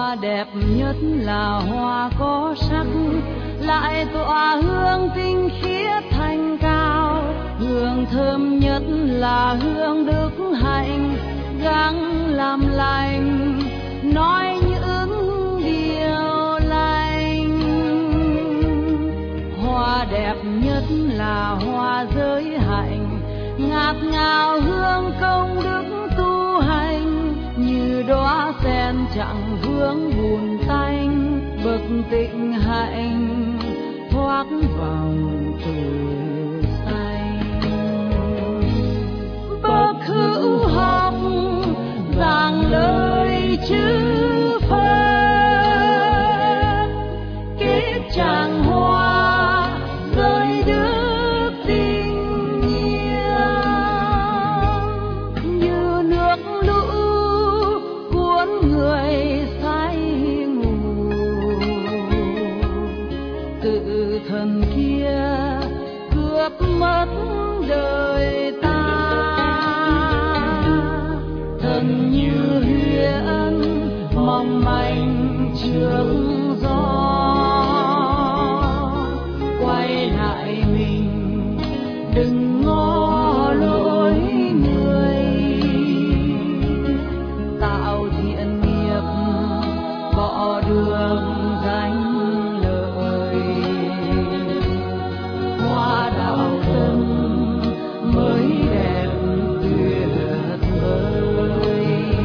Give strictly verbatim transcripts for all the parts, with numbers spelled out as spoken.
Hoa đẹp nhất là hoa có sắc, lại tỏa hương tinh khiết thanh cao. Hương thơm nhất là hương đức hạnh, gắng làm lành, nói những điều lành. Hoa đẹp nhất là hoa giới hạnh, ngát ngào hương công đức tu hành. Như đóa sen chẳng vương bùn tanh, bậc tịnh hạnh thoát vòng tử sanh. Bậc hữu học giảng lời chữ Phật, kết tràng hoa rơi đức tình yêu. Như nước lũ cuốn người say ngủ, tự thần kia cướp mất đời ta. Thân như huyễn mong manh trước gió, quay lại mình đừng ngó lối người. Tạo thiện nghiệp bỏ đường danh lợi, hoa đạo tâm mới đẹp tuyệt vời.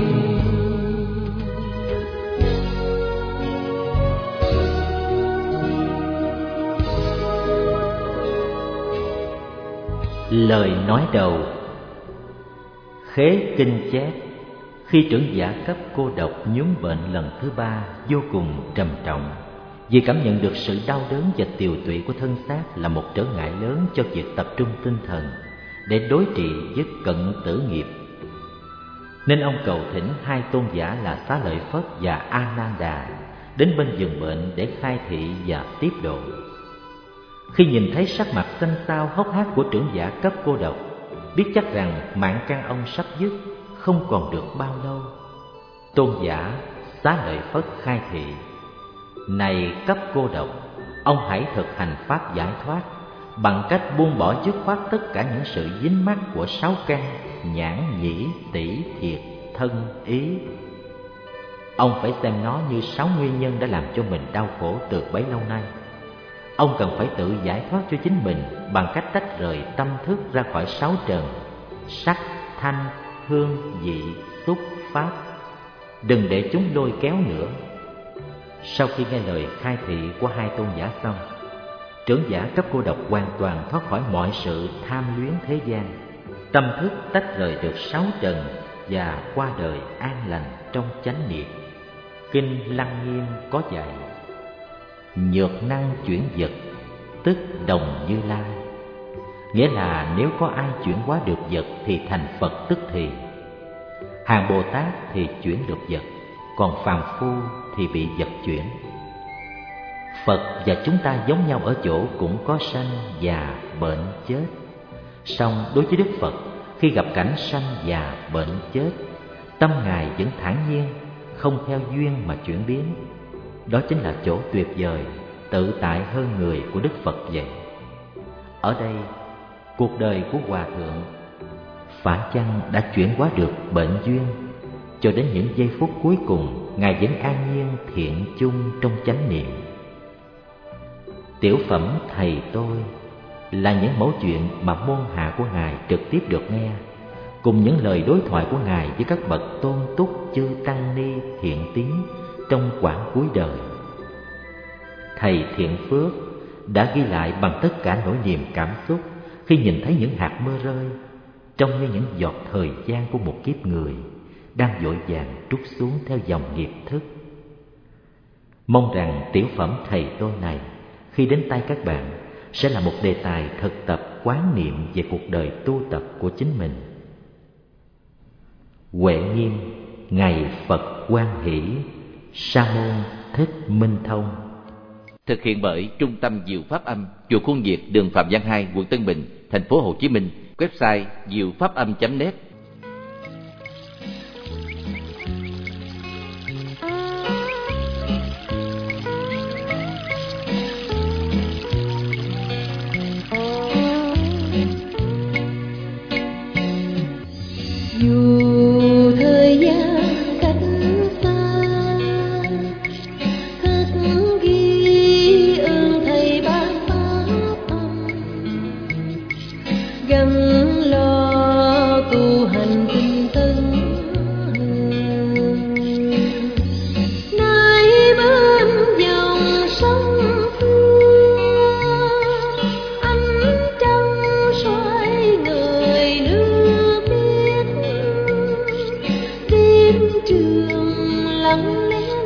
Lời nói đầu. Khế kinh chép, khi trưởng giả cấp cô độc nhúm bệnh lần thứ ba vô cùng trầm trọng, vì cảm nhận được sự đau đớn và tiều tụy của thân xác là một trở ngại lớn cho việc tập trung tinh thần để đối trị với cận tử nghiệp, nên ông cầu thỉnh hai tôn giả là Xá Lợi Phất và A Nan Đà đến bên giường bệnh để khai thị và tiếp độ. Khi nhìn thấy sắc mặt xanh xao hốc hác của trưởng giả cấp cô độc, biết chắc rằng mạng căn ông sắp dứt, không còn được bao lâu, tôn giả Xá Lợi Phất khai thị: Này cấp cô độc, ông hãy thực hành pháp giải thoát bằng cách buông bỏ dứt khoát tất cả những sự dính mắc của sáu căn nhãn, nhĩ, tỷ, thiệt, thân, ý. Ông phải xem nó như sáu nguyên nhân đã làm cho mình đau khổ từ bấy lâu nay. Ông cần phải tự giải thoát cho chính mình bằng cách tách rời tâm thức ra khỏi sáu trần: sắc, thanh, hương, vị, xúc, pháp. Đừng để chúng lôi kéo nữa. Sau khi nghe lời khai thị của hai tôn giả xong, trưởng giả cấp cô độc hoàn toàn thoát khỏi mọi sự tham luyến thế gian, tâm thức tách rời được sáu trần và qua đời an lành trong chánh niệm. Kinh Lăng Nghiêm có dạy: Nhược năng chuyển vật, tức đồng Như Lai. Nghĩa là nếu có ai chuyển hóa được vật thì thành Phật tức thì. Hàng Bồ Tát thì chuyển được vật, còn phàm phu thì bị vật chuyển. Phật và chúng ta giống nhau ở chỗ cũng có sanh, già, bệnh, chết. Song đối với Đức Phật, khi gặp cảnh sanh, già, bệnh, chết, tâm Ngài vẫn thản nhiên, không theo duyên mà chuyển biến. Đó chính là chỗ tuyệt vời, tự tại hơn người của Đức Phật vậy. Ở đây, cuộc đời của Hòa Thượng phải chăng đã chuyển hóa được bệnh duyên, cho đến những giây phút cuối cùng Ngài vẫn an nhiên thiện chung trong chánh niệm. Tiểu phẩm Thầy Tôi là những mẫu chuyện mà môn hạ của Ngài trực tiếp được nghe, cùng những lời đối thoại của Ngài với các bậc tôn túc chư tăng ni thiện tín trong quãng cuối đời. Thầy Thiện Phước đã ghi lại bằng tất cả nỗi niềm cảm xúc khi nhìn thấy những hạt mưa rơi, trông như những giọt thời gian của một kiếp người đang vội vàng trút xuống theo dòng nghiệp thức. Mong rằng tiểu phẩm Thầy Tôi này khi đến tay các bạn sẽ là một đề tài thực tập quán niệm về cuộc đời tu tập của chính mình. Huệ Nghiêm, ngày Phật Quan Hỷ, Sa môn Thích Minh Thông. Thực hiện bởi Trung tâm Diệu Pháp Âm, chùa Khuôn Việt, đường Phạm Văn hai, quận Tân Bình, thành phố Hồ Chí Minh. Website diệu pháp âm chấm net.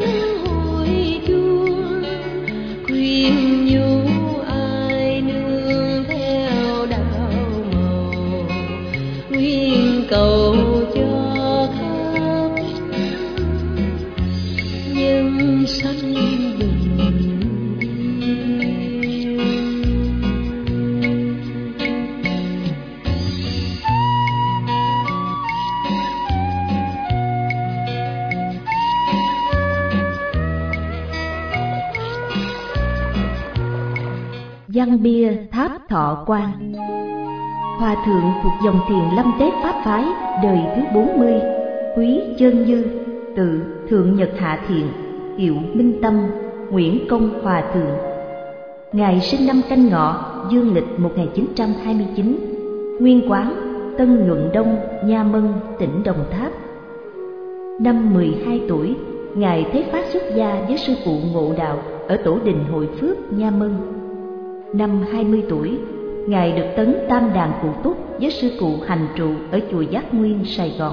hồi chuông khuyên nhủ ai nương theo đạo màu, nguyện cầu cho khắp nhân sanh bình yên. Văn bia Tháp Thọ Quan. Hòa thượng thuộc dòng thiền Lâm Tế Pháp phái đời thứ bốn mươi, Quý Chơn Như, tự Thượng Nhật Hạ Thiện, hiệu Minh Tâm, Nguyễn Công Hòa Thượng. Ngài sinh năm Canh Ngọ, dương lịch một nghìn chín trăm hai mươi chín, nguyên quán Tân Nhuận Đông, Nha Mân, tỉnh Đồng Tháp. Năm mười hai tuổi, Ngài thấy pháp xuất gia với sư phụ Ngộ Đạo ở Tổ Đình Hội Phước, Nha Mân. Năm hai mươi tuổi, Ngài được tấn Tam Đàn Cụ Túc với sư cụ hành trụ ở chùa Giác Nguyên, Sài Gòn.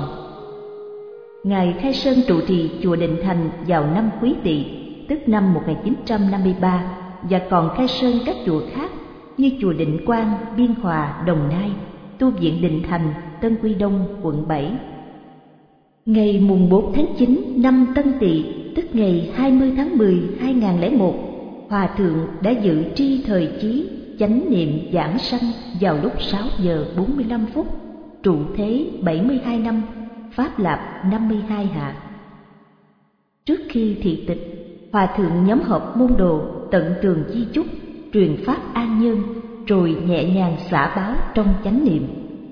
Ngài khai sơn trụ trì chùa Định Thành vào năm Quý Tỵ, tức năm một nghìn chín trăm năm mươi ba, và còn khai sơn các chùa khác như chùa Định Quang, Biên Hòa, Đồng Nai, tu viện Định Thành, Tân Quy Đông, quận bảy. Ngày mùng bốn tháng chín năm Tân Tỵ, tức ngày hai mươi tháng mười năm hai nghìn không trăm lẻ một, Hòa thượng đã dự tri thời chí chánh niệm giảng sanh vào lúc sáu giờ bốn mươi lăm phút, trụ thế bảy mươi hai năm, pháp lạp năm mươi hai hạ. Trước khi thị tịch, Hòa thượng nhóm họp môn đồ tận tường di chúc, truyền pháp an nhân, rồi nhẹ nhàng xả báo trong chánh niệm.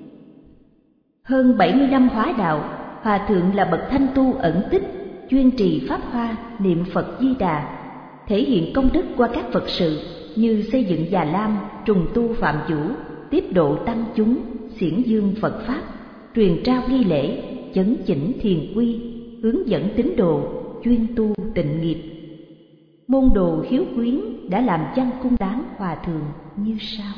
Hơn bảy mươi năm hóa đạo, Hòa thượng là bậc thanh tu ẩn tích, chuyên trì pháp hoa, niệm Phật Di Đà, thể hiện công đức qua các Phật sự như xây dựng Già Lam, trùng tu Phạm Chủ, tiếp độ tăng chúng, xiển dương Phật Pháp, truyền trao nghi lễ, chấn chỉnh thiền quy, hướng dẫn tín đồ, chuyên tu tịnh nghiệp. Môn đồ hiếu quyến đã làm văn cung tán Hòa thượng như sau: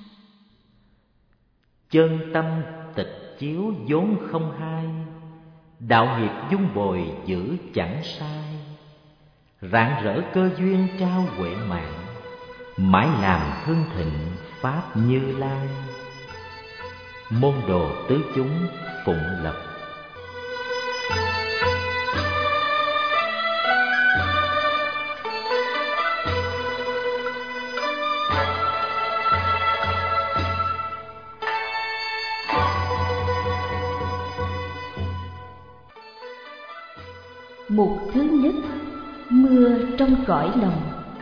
Chân tâm tịch chiếu vốn không hai, đạo nghiệp dung bồi giữ chẳng sai. Rạng rỡ cơ duyên trao huệ mạng, mãi làm hưng thịnh pháp Như Lai. Môn đồ tứ chúng phụng lập. Mục thứ nhất: mưa trong cõi lòng.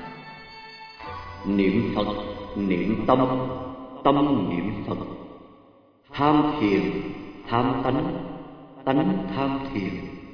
Niệm Phật, niệm tâm, tâm niệm Phật. Tham thiền, tham tánh, tánh tham thiền.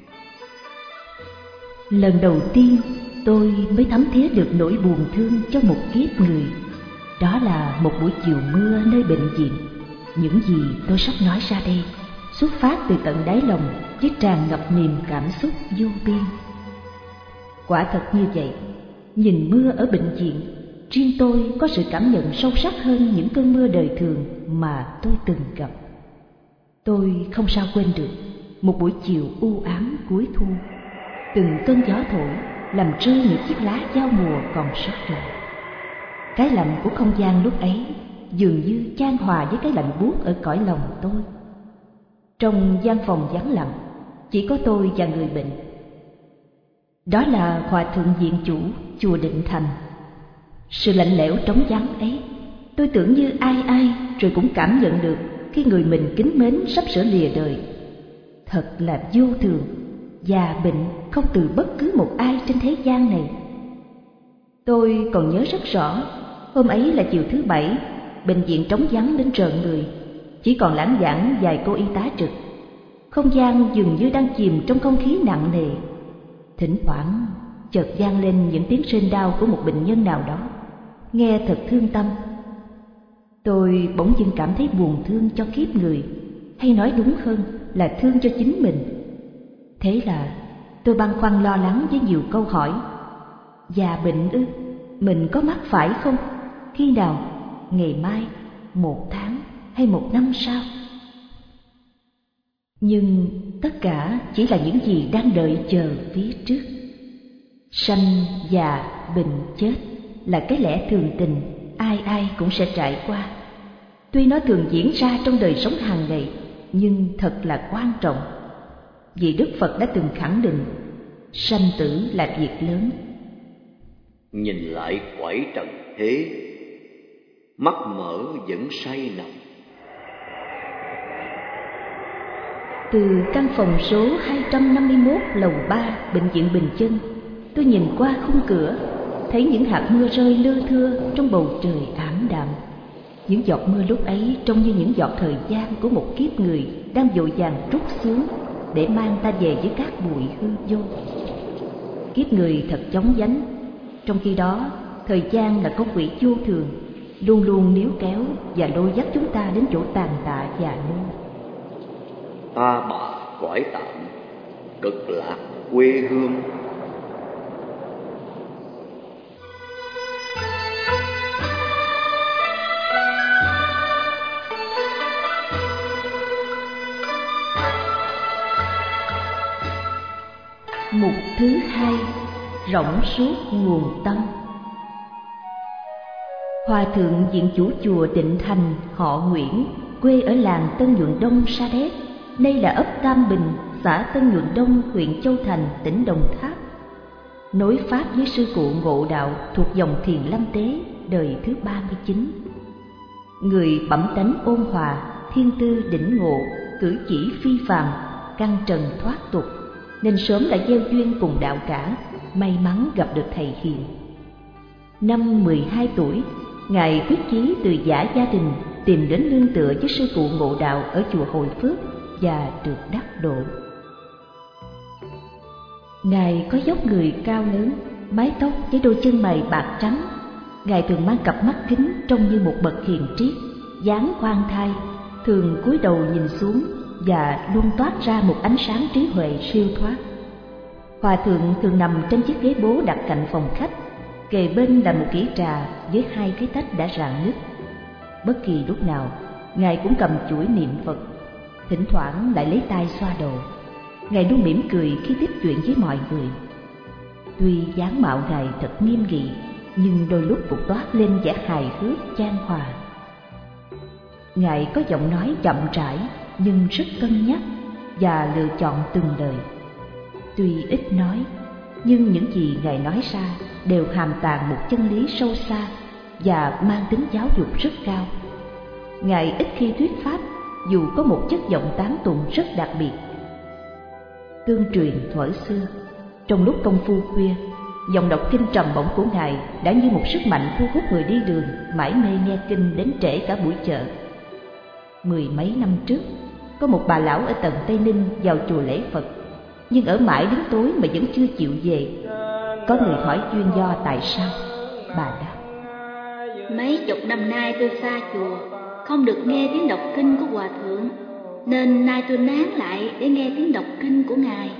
Lần đầu tiên tôi mới thấm thía được nỗi buồn thương cho một kiếp người. Đó là một buổi chiều mưa nơi bệnh viện. Những gì tôi sắp nói ra đây xuất phát từ tận đáy lòng với tràn ngập niềm cảm xúc vô biên. Quả thật như vậy, nhìn mưa ở bệnh viện, riêng tôi có sự cảm nhận sâu sắc hơn những cơn mưa đời thường mà tôi từng gặp. Tôi không sao quên được một buổi chiều u ám cuối thu, từng cơn gió thổi làm rơi những chiếc lá giao mùa còn sót lại. Cái lạnh của không gian lúc ấy dường như chan hòa với cái lạnh buốt ở cõi lòng tôi. Trong gian phòng vắng lặng, chỉ có tôi và người bệnh. Đó là Hòa thượng viện chủ chùa Định Thành. Sự lạnh lẽo trống vắng ấy, tôi tưởng như ai ai rồi cũng cảm nhận được khi người mình kính mến sắp sửa lìa đời. Thật là vô thường, già bệnh không từ bất cứ một ai trên thế gian này. Tôi còn nhớ rất rõ, hôm ấy là chiều thứ bảy, bệnh viện trống vắng đến rợn người, chỉ còn lảng vảng vài cô y tá trực. Không gian dường như đang chìm trong không khí nặng nề. Thỉnh thoảng chợt vang lên những tiếng rên đau của một bệnh nhân nào đó, nghe thật thương tâm. Tôi bỗng dưng cảm thấy buồn thương cho kiếp người, hay nói đúng hơn là thương cho chính mình. Thế là tôi băn khoăn lo lắng với nhiều câu hỏi. Già bệnh ư? Mình có mắc phải không? Khi nào? Ngày mai? Một tháng? Hay một năm sau? Nhưng tất cả chỉ là những gì đang đợi chờ phía trước. Sanh già bệnh chết là cái lẽ thường tình, ai ai cũng sẽ trải qua. Tuy nó thường diễn ra trong đời sống hàng ngày, nhưng thật là quan trọng. Vì Đức Phật đã từng khẳng định, sanh tử là việc lớn. Nhìn lại cõi trần thế, mắt mở vẫn say nằm. Từ căn phòng số hai trăm năm mươi mốt lầu ba Bệnh viện Bình Chân, tôi nhìn qua khung cửa, thấy những hạt mưa rơi lưa thưa trong bầu trời ảm đạm. Những giọt mưa lúc ấy trông như những giọt thời gian của một kiếp người đang vội vàng trút xuống để mang ta về với các bụi hư vô. Kiếp người thật chóng vánh, trong khi đó thời gian là con quỷ vô thường, luôn luôn níu kéo và lôi dắt chúng ta đến chỗ tàn tạ già nua. Ta bà cõi tạm, cực lạc quê hương. Mục thứ hai, rỗng suốt nguồn tâm. Hòa thượng viện chủ chùa Tịnh Thành họ Nguyễn, quê ở làng Tân Nhuận Đông, Sa Đéc, nay là ấp Tam Bình, xã Tân Nhuận Đông, huyện Châu Thành, tỉnh Đồng Tháp. Nối pháp với sư cụ Ngộ Đạo thuộc dòng Thiền Lâm Tế, đời thứ ba mươi chín. Người bẩm tánh ôn hòa, thiên tư đỉnh ngộ, cử chỉ phi phàm, căn trần thoát tục, nên sớm đã gieo duyên cùng đạo cả, may mắn gặp được thầy hiền. Năm mười hai tuổi, Ngài quyết chí từ giã gia đình tìm đến nương tựa với sư cụ Ngộ Đạo ở chùa Hồi Phước và được đắc độ. Ngài có dốc người cao lớn, mái tóc với đôi chân mày bạc trắng. Ngài thường mang cặp mắt kính trông như một bậc hiền triết, dáng khoan thai, thường cúi đầu nhìn xuống và luôn toát ra một ánh sáng trí huệ siêu thoát. Hòa thượng thường nằm trên chiếc ghế bố đặt cạnh phòng khách, kề bên là một kỹ trà với hai cái tách đã rạn nứt. Bất kỳ lúc nào, Ngài cũng cầm chuỗi niệm Phật, thỉnh thoảng lại lấy tay xoa đầu. Ngài luôn mỉm cười khi tiếp chuyện với mọi người. Tuy dáng mạo Ngài thật nghiêm nghị, nhưng đôi lúc cũng toát lên vẻ hài hước chan hòa. Ngài có giọng nói chậm rãi nhưng rất cân nhắc và lựa chọn từng lời. Tuy ít nói, nhưng những gì Ngài nói ra đều hàm tàng một chân lý sâu xa và mang tính giáo dục rất cao. Ngài ít khi thuyết pháp, dù có một chất giọng tán tụng rất đặc biệt. Tương truyền thuở xưa, trong lúc công phu khuya, dòng đọc kinh trầm bổng của Ngài đã như một sức mạnh thu hút người đi đường mải mê nghe kinh đến trễ cả buổi chợ. Mười mấy năm trước, có một bà lão ở tận Tây Ninh vào chùa lễ Phật, nhưng ở mãi đến tối mà vẫn chưa chịu về. Có người hỏi duyên do tại sao. Bà đáp: Mấy chục năm nay tôi xa chùa, không được nghe tiếng đọc kinh của Hòa thượng, nên nay tôi nán lại để nghe tiếng đọc kinh của Ngài.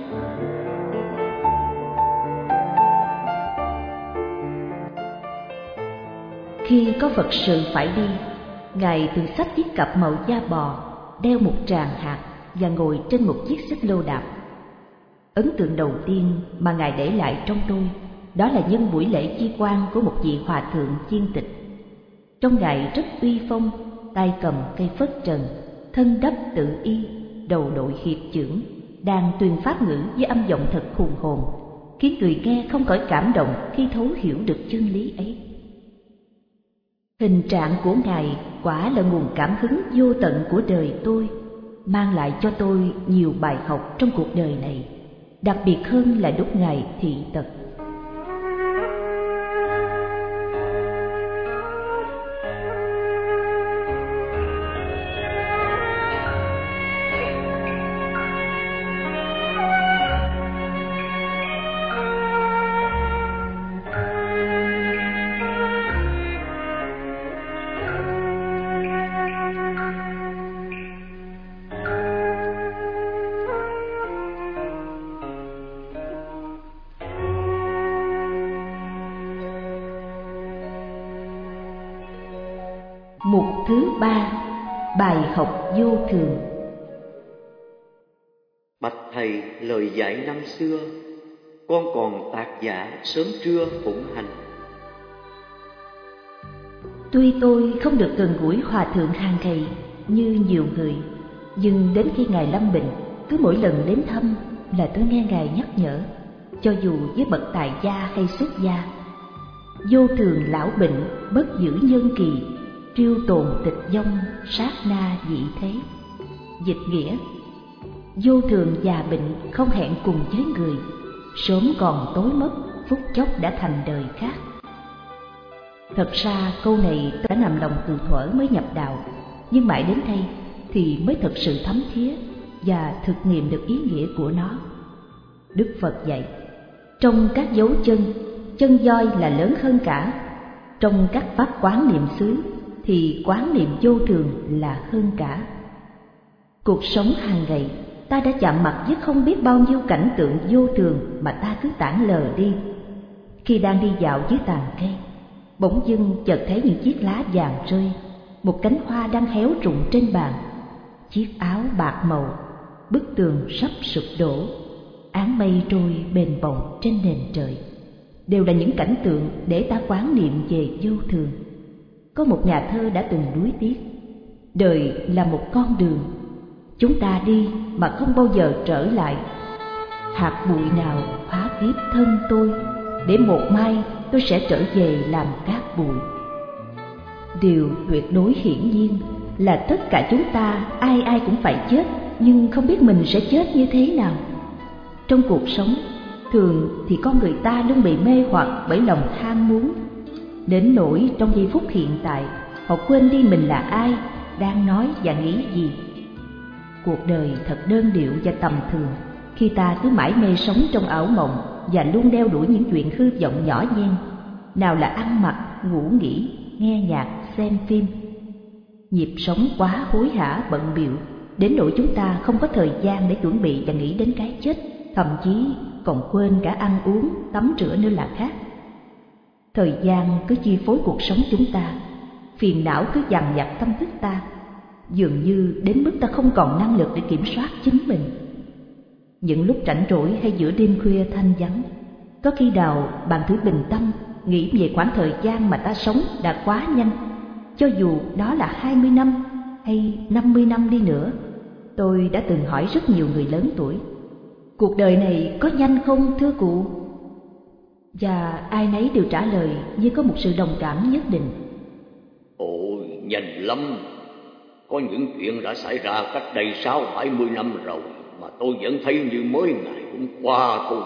Khi có Phật sự phải đi, Ngài thường xách chiếc cặp màu da bò, đeo một tràng hạt và ngồi trên một chiếc xích lô đạp. Ấn tượng đầu tiên mà Ngài để lại trong tôi, đó là nhân buổi lễ chi quan của một vị hòa thượng chiên tịch. Trông Ngài rất uy phong, tay cầm cây phất trần, thân đắp tự y, đầu đội hiệp chưởng, đang tuyên pháp ngữ với âm giọng thật hùng hồn, khiến người nghe không khỏi cảm động khi thấu hiểu được chân lý ấy. Hình trạng của Ngài quả là nguồn cảm hứng vô tận của đời tôi, mang lại cho tôi nhiều bài học trong cuộc đời này, đặc biệt hơn là lúc Ngài thị tật. Mục thứ ba, bài học vô thường. Bạch thầy, lời dạy năm xưa con còn tạc dạ sớm trưa phụng hành. Tuy tôi không được gần gũi Hòa thượng hàng ngày như nhiều người, nhưng đến khi Ngài lâm bệnh, cứ mỗi lần đến thăm là tôi nghe Ngài nhắc nhở, cho dù với bậc tại gia hay xuất gia: vô thường lão bệnh, bất giữ nhân kỳ, triêu tồn tịch vong, sát na dị thế. Dịch nghĩa: vô thường già bệnh không hẹn cùng với người, sớm còn tối mất, phút chốc đã thành đời khác. Thật ra câu này đã nằm lòng từ thuở mới nhập đạo, nhưng mãi đến đây thì mới thực sự thấm thía và thực nghiệm được ý nghĩa của nó. Đức Phật dạy: trong các dấu chân, chân voi là lớn hơn cả. Trong các pháp quán niệm xứ thì quán niệm vô thường là hơn cả. Cuộc sống hàng ngày, ta đã chạm mặt với không biết bao nhiêu cảnh tượng vô thường mà ta cứ tản lờ đi. Khi đang đi dạo dưới tàn cây, bỗng dưng chợt thấy những chiếc lá vàng rơi, một cánh hoa đang héo rụng trên bàn, chiếc áo bạc màu, bức tường sắp sụp đổ, áng mây trôi bềnh bồng trên nền trời, đều là những cảnh tượng để ta quán niệm về vô thường. Có một nhà thơ đã từng nuối tiếc: đời là một con đường, chúng ta đi mà không bao giờ trở lại. Hạt bụi nào hóa kiếp thân tôi, để một mai tôi sẽ trở về làm cát bụi. Điều tuyệt đối hiển nhiên là tất cả chúng ta ai ai cũng phải chết, nhưng không biết mình sẽ chết như thế nào. Trong cuộc sống, thường thì con người ta luôn bị mê hoặc bởi lòng tham muốn, đến nỗi trong giây phút hiện tại họ quên đi mình là ai, đang nói và nghĩ gì. Cuộc đời thật đơn điệu và tầm thường khi ta cứ mãi mê sống trong ảo mộng và luôn đeo đuổi những chuyện hư vọng nhỏ nhen, nào là ăn mặc, ngủ nghỉ, nghe nhạc, xem phim. Nhịp sống quá hối hả bận bịu đến nỗi chúng ta không có thời gian để chuẩn bị và nghĩ đến cái chết, thậm chí còn quên cả ăn uống, tắm rửa nữa là khác. Thời gian cứ chi phối cuộc sống chúng ta, phiền não cứ dằn vặt tâm thức ta, dường như đến mức ta không còn năng lực để kiểm soát chính mình. Những lúc rảnh rỗi hay giữa đêm khuya thanh vắng, có khi nào bạn thử bình tâm nghĩ về khoảng thời gian mà ta sống đã quá nhanh, cho dù đó là hai mươi năm hay năm mươi năm đi nữa. Tôi đã từng hỏi rất nhiều người lớn tuổi: cuộc đời này có nhanh không thưa cụ? Và ai nấy đều trả lời như có một sự đồng cảm nhất định: ôi, nhanh lắm. Có những chuyện đã xảy ra cách đây sáu bảy mươi năm rồi mà tôi vẫn thấy như mới ngày hôm qua thôi.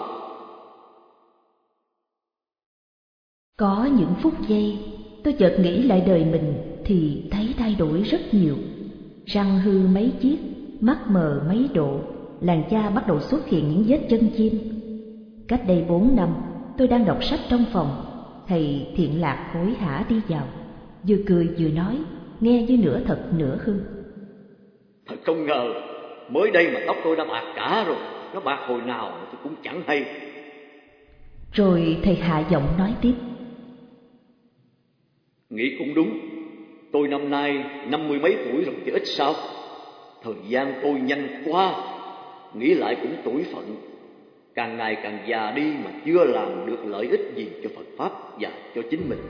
Có những phút giây tôi chợt nghĩ lại đời mình thì thấy thay đổi rất nhiều. Răng hư mấy chiếc, mắt mờ mấy độ, làn da bắt đầu xuất hiện những vết chân chim. Cách đây bốn năm, tôi đang đọc sách trong phòng, thầy Thiện Lạc hối hả đi vào, vừa cười vừa nói, nghe như nửa thật nửa hư: thật không ngờ, mới đây mà tóc tôi đã bạc cả rồi, nó bạc hồi nào mà tôi cũng chẳng hay. Rồi thầy hạ giọng nói tiếp: nghĩ cũng đúng, tôi năm nay năm mươi mấy tuổi rồi chứ ít sao. Thời gian tôi nhanh quá, nghĩ lại cũng tuổi phận, càng ngày càng già đi mà chưa làm được lợi ích gì cho Phật Pháp và cho chính mình.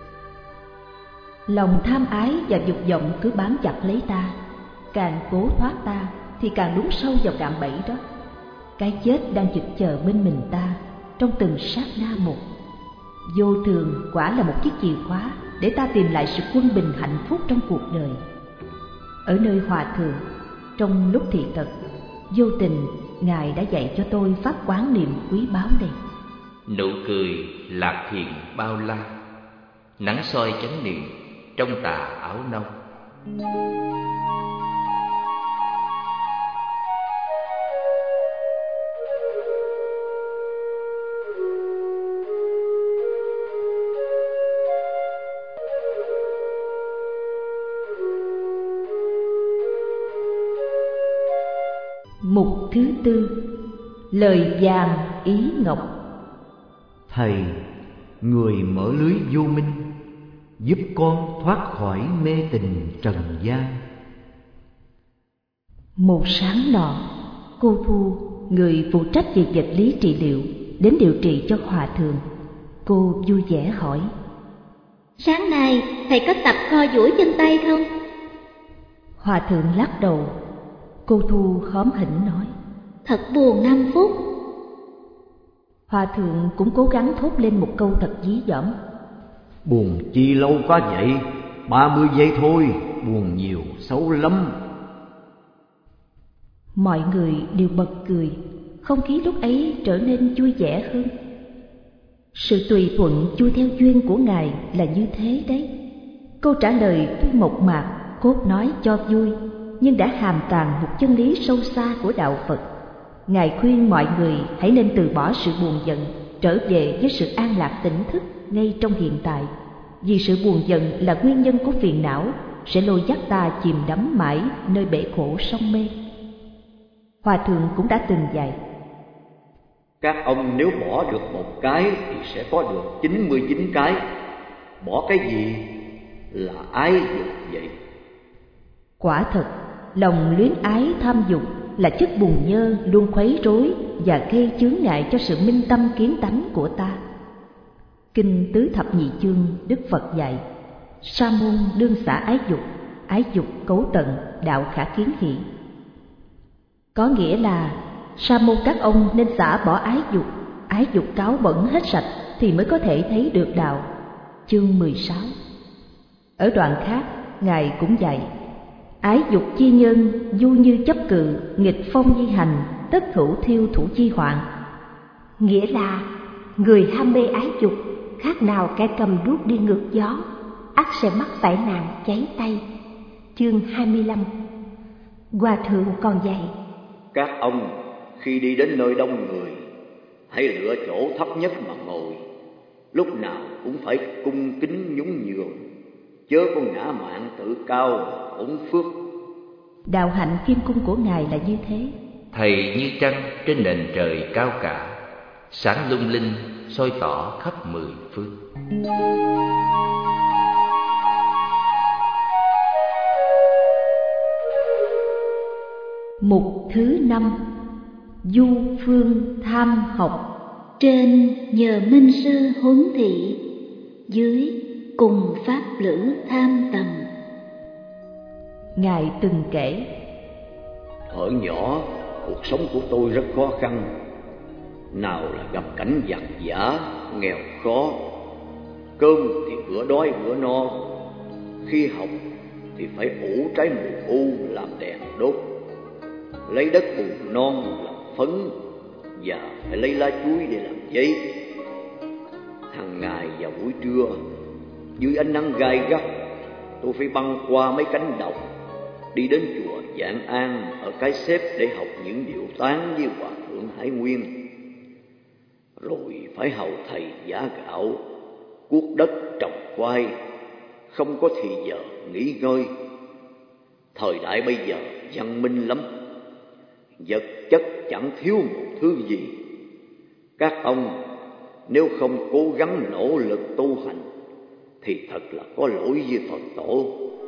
Lòng tham ái và dục vọng cứ bám chặt lấy ta, càng cố thoát ta thì càng đúng sâu vào cạm bẫy đó. Cái chết đang trực chờ bên mình ta trong từng sát na một. Vô thường quả là một chiếc chìa khóa để ta tìm lại sự quân bình hạnh phúc trong cuộc đời. Ở nơi Hòa Thượng, trong lúc thị tật, vô tình Ngài đã dạy cho tôi pháp quán niệm quý báu này: nụ cười lạc thiền bao la, nắng soi chánh niệm trong tà áo nâu. Mục thứ tư, lời vàng ý ngọc. Thầy, người mở lưới vô minh, giúp con thoát khỏi mê tình trần gian. Một sáng nọ, cô Thu, người phụ trách về vật lý trị liệu, đến điều trị cho hòa thượng. Cô vui vẻ hỏi: Sáng nay thầy có tập co duỗi chân tay không? Hòa thượng lắc đầu. Cô Thu hóm hỉnh nói: Thật buồn năm phút. Hòa thượng cũng cố gắng thốt lên một câu thật dí dỏm: Buồn chi lâu quá vậy, ba mươi giây thôi, buồn nhiều xấu lắm. Mọi người đều bật cười, không khí lúc ấy trở nên vui vẻ hơn. Sự tùy thuận chui theo duyên của Ngài là như thế đấy. Câu trả lời tuy mộc mạc, cốt nói cho vui, nhưng đã hàm tàng một chân lý sâu xa của đạo Phật. Ngài khuyên mọi người hãy nên từ bỏ sự buồn giận, trở về với sự an lạc tỉnh thức ngay trong hiện tại. Vì sự buồn giận là nguyên nhân của phiền não, sẽ lôi dắt ta chìm đắm mãi nơi bể khổ sông mê. Hòa thượng cũng đã từng dạy: Các ông nếu bỏ được một cái thì sẽ có được chín mươi chín cái. Bỏ cái gì là ái dục vậy. Quả thật, lòng luyến ái tham dục là chất bùn nhơ luôn khuấy rối và gây chướng ngại cho sự minh tâm kiến tánh của ta. Kinh Tứ Thập Nhị Chương, Đức Phật dạy: Sa môn đương xả ái dục, ái dục cấu tận, đạo khả kiến hỷ. Có nghĩa là sa môn các ông nên xả bỏ ái dục, ái dục cáo bẩn hết sạch thì mới có thể thấy được đạo. Chương mười sáu. Ở đoạn khác, Ngài cũng dạy: Ái dục chi nhân, du như chấp cự, nghịch phong di hành, tất hữu thiêu thủ chi hoạn. Nghĩa là người ham mê ái dục khác nào kẻ cầm đuốc đi ngược gió, ắt sẽ mắc phải nạn cháy tay. Chương hai mươi lăm. Hòa thượng còn dạy: Các ông khi đi đến nơi đông người, hãy lựa chỗ thấp nhất mà ngồi, lúc nào cũng phải cung kính nhún nhường, chớ có ngã mạn tự cao ổn phước. Đạo hạnh kim cung của Ngài là như thế. Thầy như trăng trên nền trời cao cả, sáng lung linh soi tỏ khắp mười phương. Mục thứ năm: Du phương tham học. Trên nhờ minh sư huấn thị, dưới cùng pháp lữ tham tầm. Ngài từng kể: Thuở nhỏ, cuộc sống của tôi rất khó khăn. Nào là gặp cảnh giặc giả, nghèo khó, cơm thì bữa đói bữa no. Khi học thì phải ủ trái mù u làm đèn đốt, lấy đất bùn non làm phấn, và phải lấy lá chuối để làm giấy. Hàng ngày vào buổi trưa, dưới ánh nắng gai gắt, tôi phải băng qua mấy cánh đồng, đi đến chùa Vạn An ở Cái Xếp để học những điệu tán với Hòa thượng Hải Nguyên. Rồi phải hầu thầy giã gạo, cuốc đất trồng khoai, không có thì giờ nghỉ ngơi. Thời đại bây giờ văn minh lắm, vật chất chẳng thiếu một thứ gì. Các ông nếu không cố gắng nỗ lực tu hành thì thật là có lỗi với Phật tổ.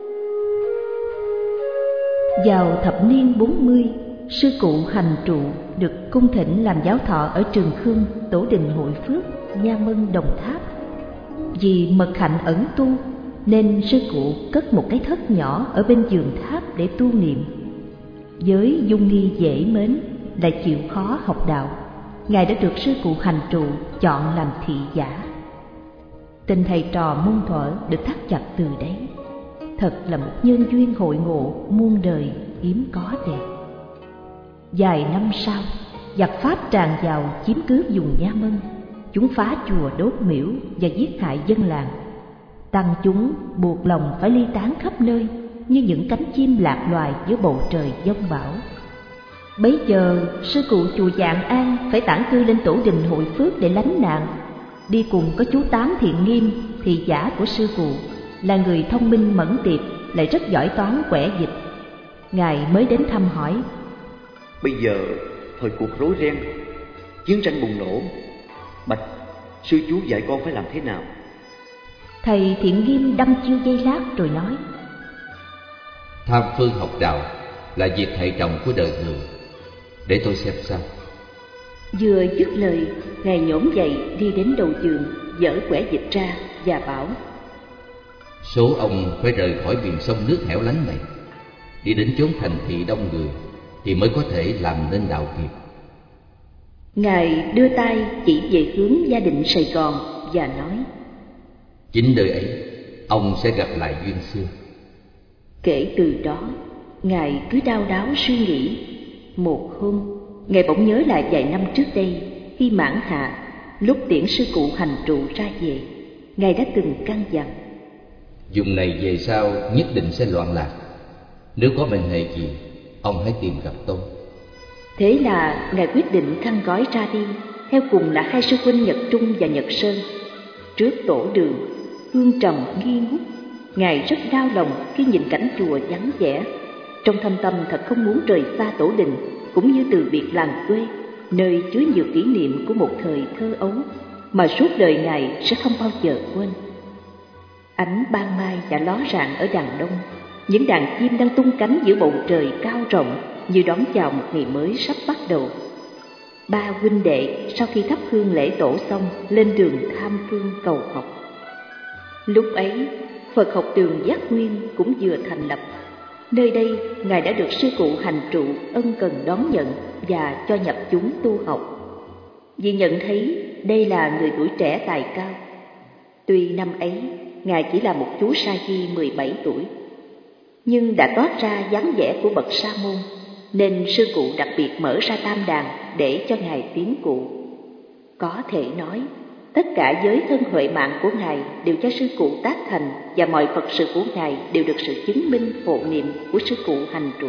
Vào thập niên bốn mươi, sư cụ Hành Trụ được cung thỉnh làm giáo thọ ở Trường Khương, Tổ đình Hội Phước, Nha Mân, Đồng Tháp. Vì mật hạnh ẩn tu nên sư cụ cất một cái thất nhỏ ở bên giường tháp để tu niệm. Với dung nghi dễ mến, lại chịu khó học đạo, Ngài đã được sư cụ Hành Trụ chọn làm thị giả. Tình thầy trò muôn thuở được thắt chặt từ đấy. Thật là một nhân duyên hội ngộ muôn đời hiếm có đẹp. Vài năm sau, giặc Pháp tràn vào chiếm cướp vùng Nha Mân. Chúng phá chùa đốt miễu và giết hại dân làng. Tăng chúng buộc lòng phải ly tán khắp nơi như những cánh chim lạc loài giữa bầu trời giông bão. Bấy giờ sư cụ chùa Vạn An phải tản cư lên Tổ đình Hội Phước để lánh nạn. Đi cùng có chú Tám Thiện Nghiêm, thị giả của sư cụ, là người thông minh mẫn tiệp, lại rất giỏi toán quẻ dịch. Ngài mới đến thăm hỏi: Bây giờ thời cuộc rối ren, chiến tranh bùng nổ, bạch sư chú dạy con phải làm thế nào? Thầy Thiện Nghiêm đăm chiêu giây lát rồi nói: Tham phương học đạo là việc hệ trọng của đời người. Để tôi xem sao. Vừa dứt lời, Ngài nhổm dậy đi đến đầu giường, dở quẻ dịch ra và bảo: Số ông phải rời khỏi biển sông nước hẻo lánh này, đi đến chốn thành thị đông người thì mới có thể làm nên đạo nghiệp. Ngài đưa tay chỉ về hướng gia định Sài Gòn và nói: Chính nơi ấy ông sẽ gặp lại duyên xưa. Kể từ đó, Ngài cứ đau đáu suy nghĩ. Một hôm, Ngài bỗng nhớ lại vài năm trước đây, khi mãn hạ, lúc tiễn sư cụ hành trụ ra về, Ngài đã từng căn dặn: Vùng này về sau nhất định sẽ loạn lạc. Nếu có mệnh hệ gì, ông hãy tìm gặp tôi. Thế là Ngài quyết định khăn gói ra đi, theo cùng là hai sư huynh Nhật Trung và Nhật Sơn. Trước tổ đường, hương trầm nghi ngút, Ngài rất đau lòng khi nhìn cảnh chùa vắng vẻ. Trong thâm tâm thật không muốn rời xa tổ đình, cũng như từ biệt làng quê, nơi chứa nhiều kỷ niệm của một thời thơ ấu mà suốt đời Ngài sẽ không bao giờ quên. Ánh ban mai đã ló rạng ở đằng đông, những đàn chim đang tung cánh giữa bầu trời cao rộng như đón chào một ngày mới sắp bắt đầu. Ba huynh đệ sau khi thắp hương lễ tổ xong lên đường tham phương cầu học. Lúc ấy, Phật học đường Giác Nguyên cũng vừa thành lập. Nơi đây, Ngài đã được sư cụ hành trụ ân cần đón nhận và cho nhập chúng tu học. Vì nhận thấy đây là người tuổi trẻ tài cao. Tuy năm ấy, Ngài chỉ là một chú sa di mười bảy tuổi, nhưng đã toát ra dáng vẻ của bậc sa môn, nên sư cụ đặc biệt mở ra tam đàn để cho Ngài tiến cụ. Có thể nói, tất cả giới thân huệ mạng của Ngài đều cho sư cụ tác thành, và mọi Phật sự của Ngài đều được sự chứng minh hộ niệm của sư cụ hành trụ.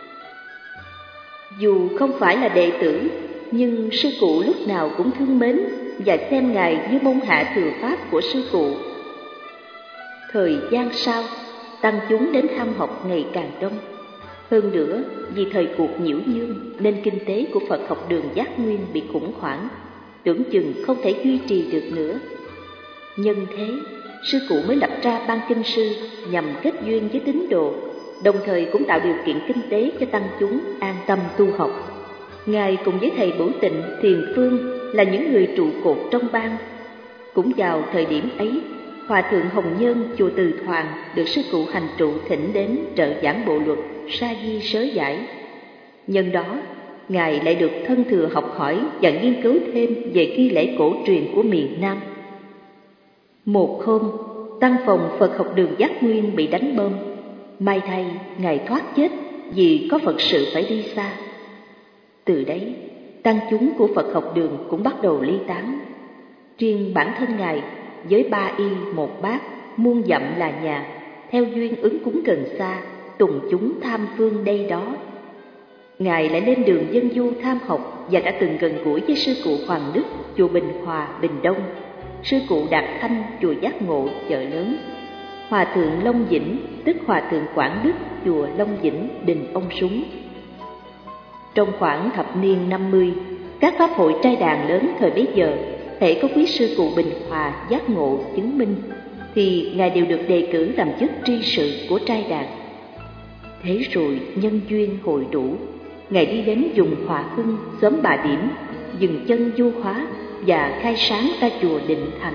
Dù không phải là đệ tử, nhưng sư cụ lúc nào cũng thương mến và xem Ngài như môn hạ thừa pháp của sư cụ. Thời gian sau, tăng chúng đến tham học ngày càng đông. Hơn nữa, vì thời cuộc nhiễu nhương nên kinh tế của Phật học đường Giác Nguyên bị khủng hoảng, tưởng chừng không thể duy trì được nữa. Nhân thế, sư cụ mới lập ra ban kinh sư nhằm kết duyên với tín đồ, đồng thời cũng tạo điều kiện kinh tế cho tăng chúng an tâm tu học. Ngài cùng với thầy Bửu Tịnh, Thiền Phương là những người trụ cột trong ban. Cũng vào thời điểm ấy, Hòa thượng Hồng Nhân chùa Từ Thoàn được sư cụ hành trụ thỉnh đến trợ giảng bộ luật sa di sớ giải. Nhân đó, Ngài lại được thân thừa học hỏi và nghiên cứu thêm về nghi lễ cổ truyền của miền Nam. Một hôm, tăng phòng Phật học đường Giác Nguyên bị đánh bom. May thay, Ngài thoát chết vì có Phật sự phải đi xa. Từ đấy, tăng chúng của Phật học đường cũng bắt đầu ly tán. Riêng bản thân Ngài, với ba y một bát, muôn dặm là nhà, theo duyên ứng cúng gần xa, tùng chúng tham phương đây đó. Ngài lại lên đường dân du tham học và đã từng gần gũi với sư cụ Hoàng Đức, chùa Bình Hòa, Bình Đông, sư cụ Đạt Thanh, chùa Giác Ngộ, Chợ Lớn, Hòa thượng Long Vĩnh, tức Hòa thượng Quảng Đức, chùa Long Vĩnh, Đình Ông Súng. Trong khoảng thập niên năm mươi, các pháp hội trai đàn lớn thời bấy giờ, hễ có quý sư cụ Bình Hòa, Giác Ngộ chứng minh, thì Ngài đều được đề cử làm chức tri sự của trai đàn. Thế rồi nhân duyên hội đủ, Ngài đi đến vùng Hòa Hưng, xóm Bà Điểm, dừng chân du hóa và khai sáng ra chùa Định Thành.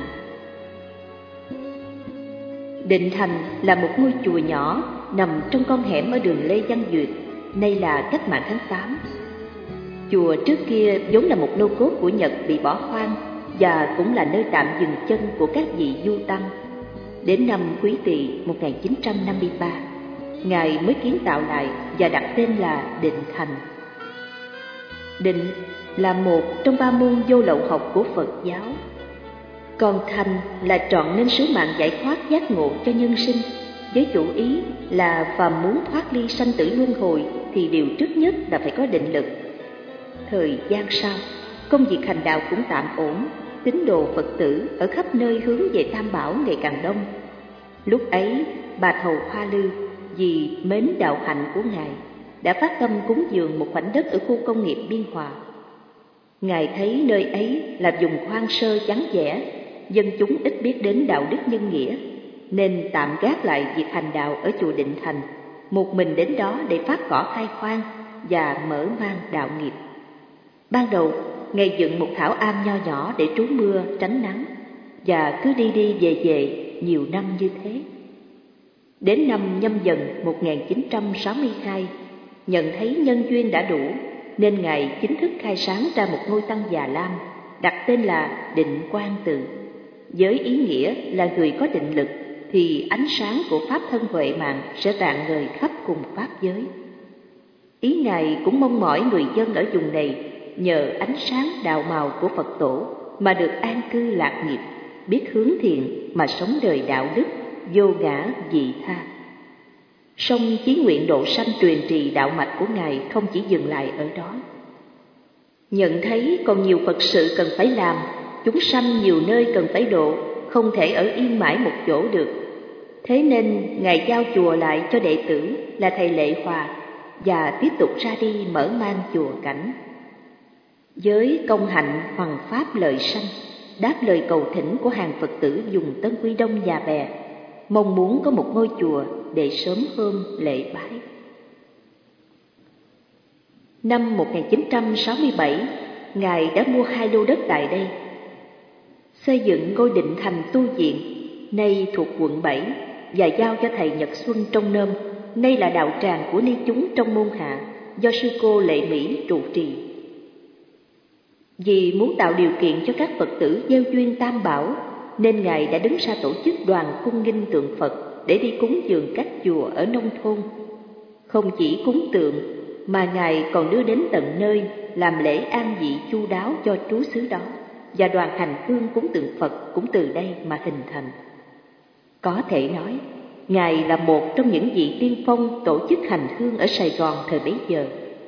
Định Thành là một ngôi chùa nhỏ nằm trong con hẻm ở đường Lê Văn Duyệt, nay là Cách mạng tháng tám. Chùa trước kia vốn là một lô cốt của Nhật bị bỏ hoang và cũng là nơi tạm dừng chân của các vị du tăng. Đến năm Quý Tỵ một nghìn chín trăm năm mươi ba, Ngài mới kiến tạo lại và đặt tên là Định Thành. Định là một trong ba môn vô lậu học của Phật giáo. Còn Thành là trọn nên sứ mạng giải thoát giác ngộ cho nhân sinh, với chủ ý là phàm muốn thoát ly sanh tử luân hồi thì điều trước nhất là phải có định lực. Thời gian sau, công việc hành đạo cũng tạm ổn, tín đồ Phật tử ở khắp nơi hướng về Tam Bảo ngày càng đông. Lúc ấy, bà Thầu Hoa Lư vì mến đạo hạnh của Ngài đã phát tâm cúng dường một khoảnh đất ở khu công nghiệp Biên Hòa. Ngài thấy nơi ấy là vùng hoang sơ vắng vẻ, dân chúng ít biết đến đạo đức nhân nghĩa, nên tạm gác lại việc hành đạo ở chùa Định Thành, một mình đến đó để phát cỏ khai khoan và mở mang đạo nghiệp. Ban đầu, Ngài dựng một thảo am nho nhỏ để trú mưa, tránh nắng, và cứ đi đi về về nhiều năm như thế. Đến năm Nhâm Dần một nghìn chín trăm sáu mươi hai, nhận thấy nhân duyên đã đủ, nên Ngài chính thức khai sáng ra một ngôi tăng Già Lam, đặt tên là Định Quang Tự. Với ý nghĩa là người có định lực, thì ánh sáng của Pháp thân Huệ Mạng sẽ rạng ngời khắp cùng Pháp giới. Ý Ngài cũng mong mỏi người dân ở vùng này nhờ ánh sáng đạo màu của Phật Tổ mà được an cư lạc nghiệp, biết hướng thiện mà sống đời đạo đức, vô ngã vị tha. Song chí nguyện độ sanh truyền trì đạo mạch của Ngài không chỉ dừng lại ở đó. Nhận thấy còn nhiều Phật sự cần phải làm, chúng sanh nhiều nơi cần phải độ, không thể ở yên mãi một chỗ được. Thế nên Ngài giao chùa lại cho đệ tử là thầy Lệ Hòa và tiếp tục ra đi mở mang chùa cảnh. Với công hạnh hoằng pháp lợi sanh, đáp lời cầu thỉnh của hàng Phật tử vùng Tân Quy Đông Nhà Bè, mong muốn có một ngôi chùa để sớm hôm lễ bái. Năm một nghìn chín trăm sáu mươi bảy, Ngài đã mua hai lô đất tại đây, xây dựng ngôi Định Thành tu viện, nay thuộc quận bảy, và giao cho thầy Nhật Xuân trong Nôm, nay là đạo tràng của ni chúng trong môn hạ, do sư cô Lệ Mỹ trụ trì. Vì muốn tạo điều kiện cho các Phật tử gieo duyên tam bảo, nên Ngài đã đứng ra tổ chức đoàn cung nghinh tượng Phật để đi cúng dường các chùa ở nông thôn. Không chỉ cúng tượng, mà Ngài còn đưa đến tận nơi làm lễ an vị chu đáo cho trú xứ đó, và đoàn hành hương cúng tượng Phật cũng từ đây mà hình thành. Có thể nói, Ngài là một trong những vị tiên phong tổ chức hành hương ở Sài Gòn thời bấy giờ.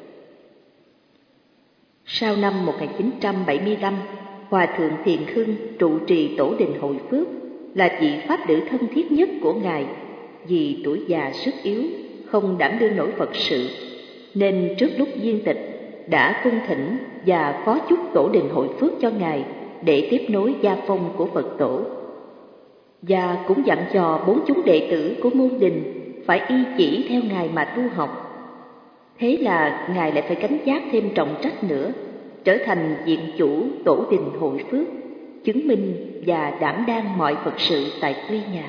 Sau năm một nghìn chín trăm bảy mươi lăm, Hòa thượng Thiện Hưng trụ trì Tổ đình Hội Phước, là vị pháp nữ thân thiết nhất của Ngài. Vì tuổi già sức yếu, không đảm đương nổi Phật sự, nên trước lúc viên tịch đã cung thỉnh và phó chúc Tổ đình Hội Phước cho Ngài để tiếp nối gia phong của Phật Tổ. Và cũng dặn dò bốn chúng đệ tử của môn đình phải y chỉ theo Ngài mà tu học. Thế là Ngài lại phải gánh vác thêm trọng trách nữa, trở thành viện chủ Tổ đình Hội Phước, chứng minh và đảm đang mọi Phật sự tại quê nhà.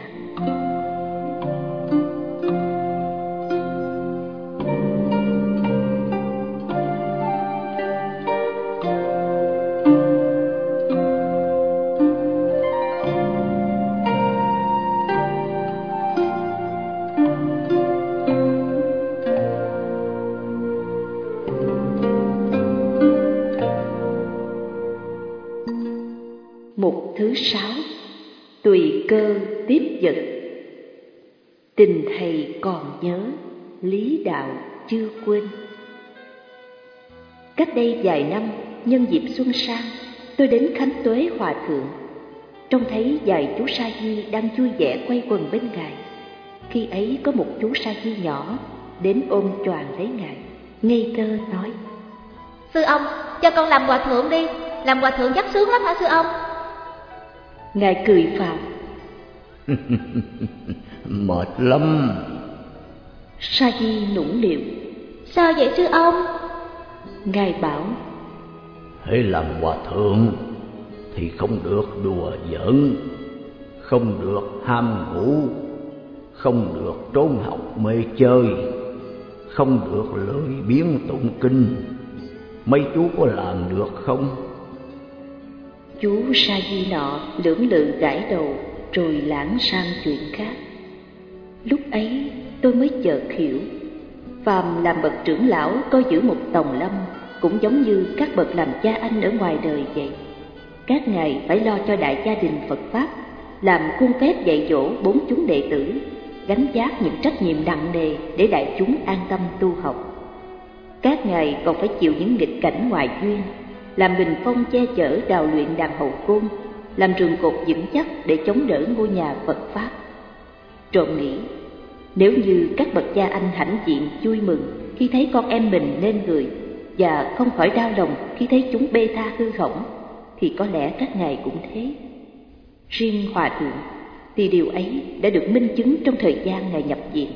Mục thứ sáu, tùy cơ tiếp vật. Tình thầy còn nhớ, lý đạo chưa quên. Cách đây vài năm, nhân dịp xuân sang, tôi đến khánh tuế Hòa thượng, trông thấy vài chú sa di đang vui vẻ quay quần bên Ngài. Khi ấy có một chú sa di nhỏ đến ôm choàng lấy Ngài, ngây thơ nói: Sư ông, cho con làm hòa thượng đi, làm hòa thượng chắc sướng lắm hả sư ông? Ngài cười phào: Mệt lắm. Sa di nũng nịu: Sao vậy sư ông? Ngài bảo: Hãy làm hòa thượng thì không được đùa giỡn, không được ham ngủ, không được trốn học mê chơi, không được lười biếng tụng kinh. Mấy chú có làm được không? Chú sa di nọ lưỡng lự gãi đầu, rồi lãng sang chuyện khác. Lúc ấy tôi mới chợt hiểu, phàm làm bậc trưởng lão coi giữ một tòng lâm, cũng giống như các bậc làm cha anh ở ngoài đời vậy. Các ngài phải lo cho đại gia đình Phật Pháp, làm khuôn phép dạy dỗ bốn chúng đệ tử, gánh vác những trách nhiệm nặng nề để đại chúng an tâm tu học. Các ngài còn phải chịu những nghịch cảnh ngoại duyên, làm bình phong che chở đào luyện đàn hậu côn, làm rường cột vững chắc để chống đỡ ngôi nhà Phật Pháp. Trộm nghĩ, nếu như các bậc cha anh hãnh diện vui mừng khi thấy con em mình nên người, và không khỏi đau lòng khi thấy chúng bê tha hư hỏng, thì có lẽ các ngài cũng thế. Riêng Hòa thượng thì điều ấy đã được minh chứng trong thời gian ngài nhập viện.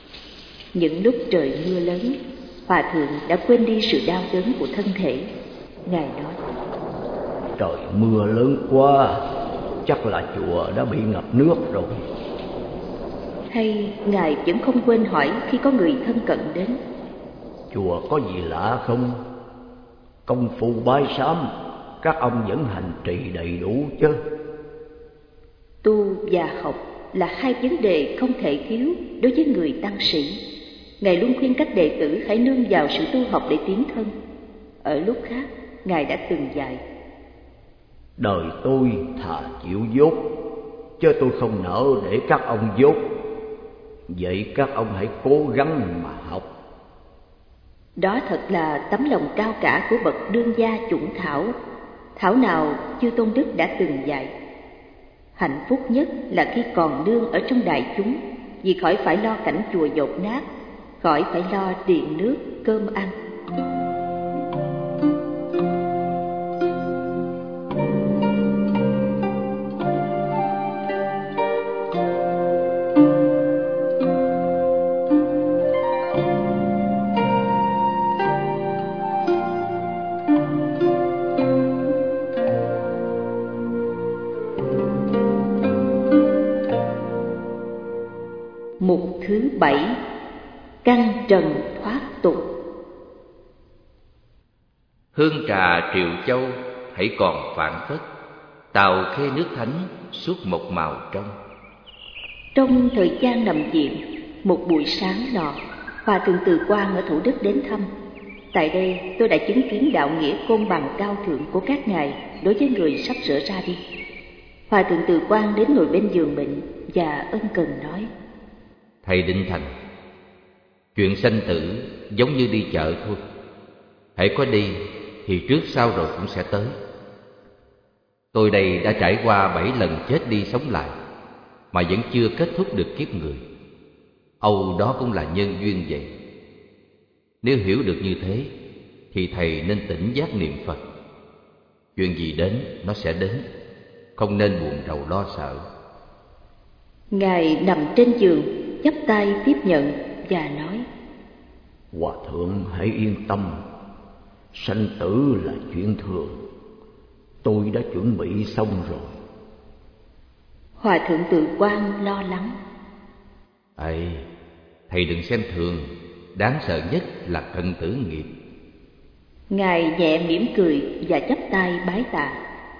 Những lúc trời mưa lớn, Hòa thượng đã quên đi sự đau đớn của thân thể, Ngài nói: Trời mưa lớn quá, chắc là chùa đã bị ngập nước rồi. Hay Ngài vẫn không quên hỏi khi có người thân cận đến: Chùa có gì lạ không? Công phu bái sám các ông vẫn hành trì đầy đủ chứ? Tu và học là hai vấn đề không thể thiếu đối với người tăng sĩ. Ngài luôn khuyên các đệ tử hãy nương vào sự tu học để tiến thân. Ở lúc khác, Ngài đã từng dạy: Đời tôi thà chịu dốt, chứ tôi không nỡ để các ông dốt. Vậy các ông hãy cố gắng mà học. Đó thật là tấm lòng cao cả của bậc đương gia chủng thảo. Thảo nào chư tôn đức đã từng dạy. Hạnh phúc nhất là khi còn nương ở trong đại chúng, vì khỏi phải lo cảnh chùa dột nát, khỏi phải lo điện nước, cơm ăn. Mục thứ bảy: Căn trần thoát tục. Hương trà Triệu Châu hãy còn phảng phất, tàu khe nước thánh suốt một màu trong. Trong thời gian nằm viện, một buổi sáng nọ, Hòa thượng Từ Quang ở Thủ Đức đến thăm. Tại đây tôi đã chứng kiến đạo nghĩa côn bằng cao thượng của các ngài đối với người sắp sửa ra đi. Hòa thượng Từ Quang đến ngồi bên giường bệnh và ân cần nói: Thầy Định Thành, chuyện sanh tử giống như đi chợ thôi. Hãy có đi thì trước sau rồi cũng sẽ tới. Tôi đây đã trải qua bảy lần chết đi sống lại mà vẫn chưa kết thúc được kiếp người. Âu đó cũng là nhân duyên vậy. Nếu hiểu được như thế thì thầy nên tỉnh giác niệm Phật. Chuyện gì đến nó sẽ đến, không nên buồn rầu lo sợ. Ngài nằm trên giường, chắp tay tiếp nhận và nói: Hòa thượng hãy yên tâm, sanh tử là chuyện thường. Tôi đã chuẩn bị xong rồi. Hòa thượng Từ Quang lo lắng: Ây, thầy đừng xem thường, đáng sợ nhất là cận tử nghiệp. Ngài nhẹ mỉm cười và chắp tay bái tạ.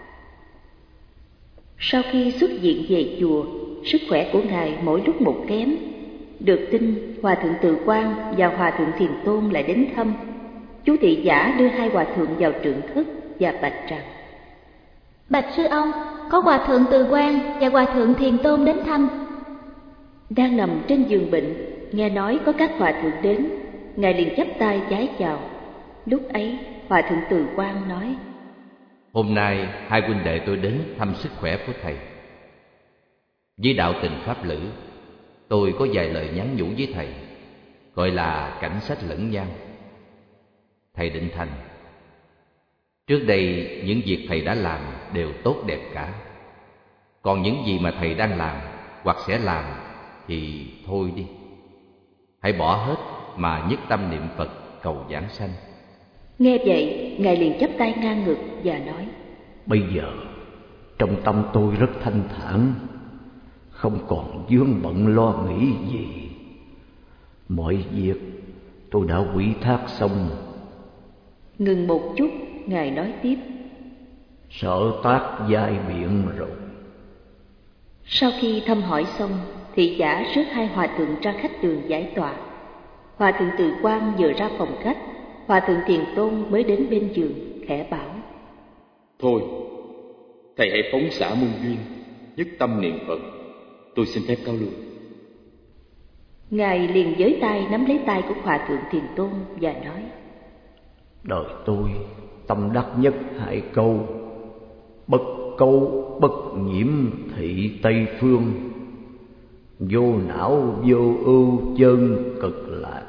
Sau khi xuất viện về chùa, sức khỏe của Ngài mỗi lúc một kém. Được tin, Hòa thượng Từ Quang và Hòa thượng Thiền Tôn lại đến thăm. Chú thị giả đưa hai hòa thượng vào trượng thất và bạch rằng: Bạch sư ông, có Hòa thượng Từ Quang và Hòa thượng Thiền Tôn đến thăm. Đang nằm trên giường bệnh, nghe nói có các hòa thượng đến, Ngài liền chắp tay vái chào. Lúc ấy, Hòa thượng Từ Quang nói: Hôm nay hai huynh đệ tôi đến thăm sức khỏe của thầy. Với đạo tình pháp lữ, tôi có vài lời nhắn nhủ với thầy, gọi là cảnh sách lẫn nhau. Thầy Định Thành, trước đây những việc thầy đã làm đều tốt đẹp cả. Còn những gì mà thầy đang làm hoặc sẽ làm thì thôi đi. Hãy bỏ hết mà nhất tâm niệm Phật cầu giảng sanh. Nghe vậy, Ngài liền chắp tay ngang ngực và nói: Bây giờ trong tâm tôi rất thanh thản, không còn vướng bận lo nghĩ gì. Mọi việc tôi đã ủy thác xong. Ngừng một chút, Ngài nói tiếp: Sở tác giai biện rồi. Sau khi thăm hỏi xong, thị giả rước hai hòa thượng ra khách đường giải tọa. Hòa thượng Từ Quang vừa ra phòng khách, Hòa thượng Thiền Tôn mới đến bên giường, khẽ bảo: Thôi, thầy hãy phóng xả muôn duyên, nhất tâm niệm Phật. Tôi xin phép cáo lui. Ngài liền giới tay nắm lấy tay của Hòa thượng Thiền Tôn và nói: Đời tôi tâm đắc nhất hai câu: bất câu bất nhiễm thị Tây phương, vô não vô ưu chân cực lạc.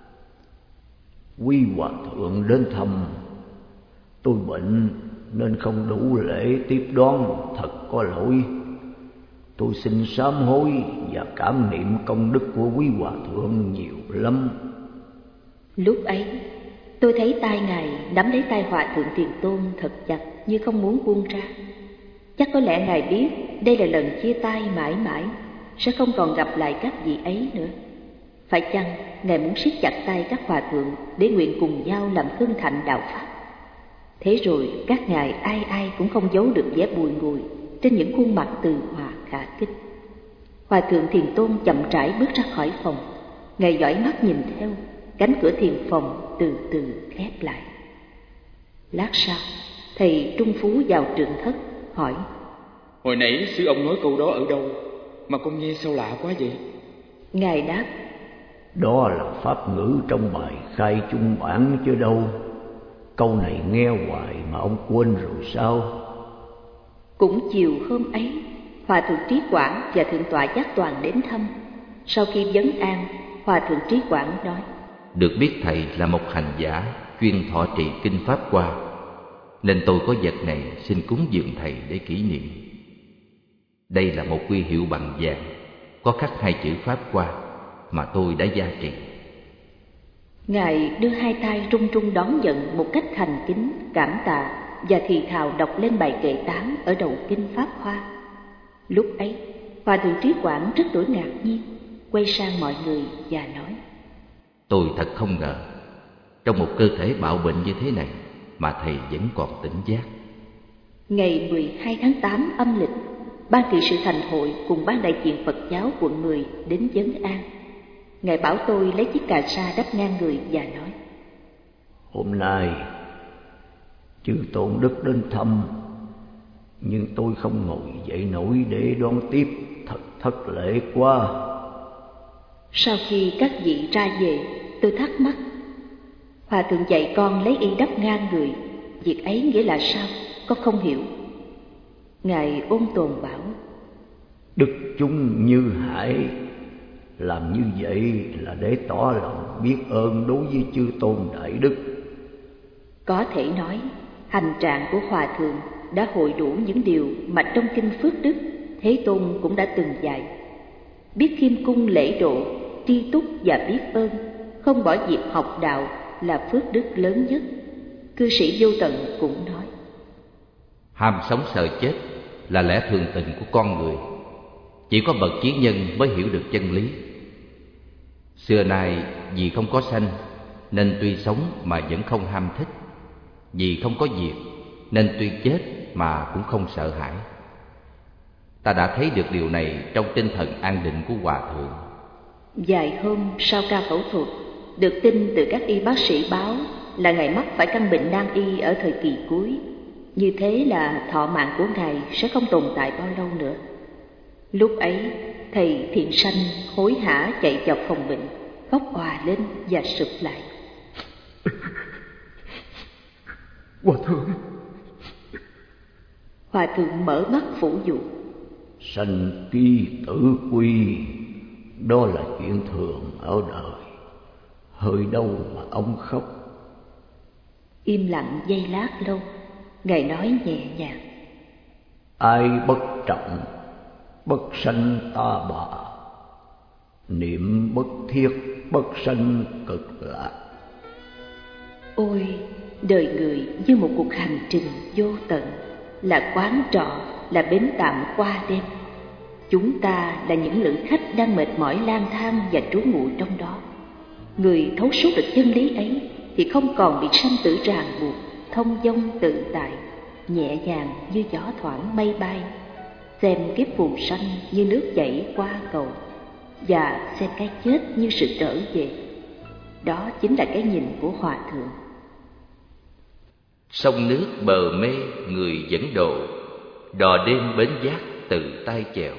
Quý hòa thượng đến thăm, tôi bệnh nên không đủ lễ tiếp đón, thật có lỗi. Tôi xin sám hối và cảm niệm công đức của quý hòa thượng nhiều lắm. Lúc ấy, Tôi thấy tay Ngài nắm lấy tay Hòa Thượng Thiền Tôn thật chặt như không muốn buông ra. Chắc có lẽ Ngài biết đây là lần chia tay mãi mãi, sẽ không còn gặp lại các vị ấy nữa. Phải chăng Ngài muốn siết chặt tay các hòa thượng để nguyện cùng nhau làm hưng thạnh đạo Pháp? Thế rồi các ngài ai ai cũng không giấu được vẻ bùi ngùi trên những khuôn mặt từ hòa khả kích. Hòa Thượng Thiền Tôn chậm rãi bước ra khỏi phòng. Ngài dõi mắt nhìn theo, cánh cửa thiền phòng từ từ khép lại. Lát sau, thầy Trung Phú vào trượng thất hỏi: Hồi nãy sư ông nói câu đó ở đâu mà con nghe sao lạ quá vậy? Ngài đáp: Đó là pháp ngữ trong bài khai chung bản chứ đâu. Câu này nghe hoài mà ông quên rồi sao? Cũng chiều hôm ấy, Hòa Thượng Trí Quảng và Thượng tọa Giác Toàn đến thăm. Sau khi vấn an, Hòa Thượng Trí Quảng nói: Được biết thầy là một hành giả chuyên thọ trì kinh Pháp Hoa, nên tôi có vật này xin cúng dường thầy để kỷ niệm. Đây là một quy hiệu bằng vàng, có khắc hai chữ Pháp Hoa mà tôi đã gia trì. Ngài đưa hai tay run run đón nhận một cách thành kính, cảm tạ và thì thào đọc lên bài kệ tán ở đầu kinh Pháp Hoa. Lúc ấy, Hòa Thượng Trí Quảng rất đổi ngạc nhiên, quay sang mọi người và nói: Tôi thật không ngờ, trong một cơ thể bạo bệnh như thế này mà thầy vẫn còn tỉnh giác. Ngày mười hai tháng tám âm lịch, Ban trị sự thành hội cùng Ban đại diện Phật giáo quận mười đến vấn an. Ngài bảo tôi lấy chiếc cà sa đắp ngang người và nói: Hôm nay chư Tôn Đức đến thăm, nhưng tôi không ngồi dậy nổi để đón tiếp, thật thất lễ quá. Sau khi các vị ra về, tôi thắc mắc: Hòa thượng dạy con lấy y đắp ngang người, việc ấy nghĩa là sao? Con không hiểu. Ngài ôn tồn bảo: Đức chúng như hải, làm như vậy là để tỏ lòng biết ơn đối với chư Tôn Đại Đức. Có thể nói, hành trạng của Hòa thượng đã hội đủ những điều mà trong kinh Phước Đức, Thế Tôn cũng đã từng dạy. Biết khiêm cung lễ độ, tri túc và biết ơn, không bỏ việc học đạo là phước đức lớn nhất. Cư sĩ Vô Tận cũng nói: Ham sống sợ chết là lẽ thường tình của con người. Chỉ có bậc chí nhân mới hiểu được chân lý. Xưa nay vì không có sanh nên tuy sống mà vẫn không ham thích, vì không có diệt nên tuy chết mà cũng không sợ hãi. Ta đã thấy được điều này trong tinh thần an định của Hòa thượng. Vài hôm sau ca phẫu thuật, được tin từ các y bác sĩ báo là Ngài mắc phải căn bệnh nan y ở thời kỳ cuối. Như thế là thọ mạng của Ngài sẽ không tồn tại bao lâu nữa. Lúc ấy, thầy Thiện Sanh hối hả chạy vào phòng bệnh, khóc òa lên và sụp lại. Hòa thượng. Hòa thượng mở mắt phủ dụ: Sanh kỳ tử quy, đó là chuyện thường ở đời. Hơi đâu mà ông khóc. Im lặng giây lát lâu, Ngài nói nhẹ nhàng: Ai bất trọng, bất sanh ta bà. Niệm bất thiết, bất sanh cực lạc. Ôi, đời người như một cuộc hành trình vô tận, là quán trọ, là bến tạm qua đêm. Chúng ta là những lữ khách đang mệt mỏi lang thang và trú ngụ trong đó. Người thấu suốt được chân lý ấy thì không còn bị sanh tử ràng buộc, thông dong tự tại, nhẹ nhàng như gió thoảng mây bay, xem kiếp phù sanh như nước chảy qua cầu, và xem cái chết như sự trở về. Đó chính là cái nhìn của Hòa thượng. Sông nước bờ mê người dẫn độ, đò đêm bến giác tự tay chèo.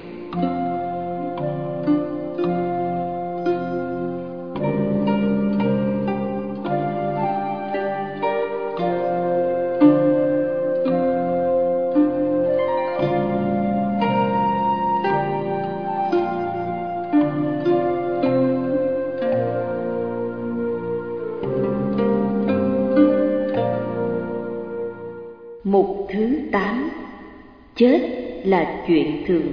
Mục thứ tám: chết là chuyện thường.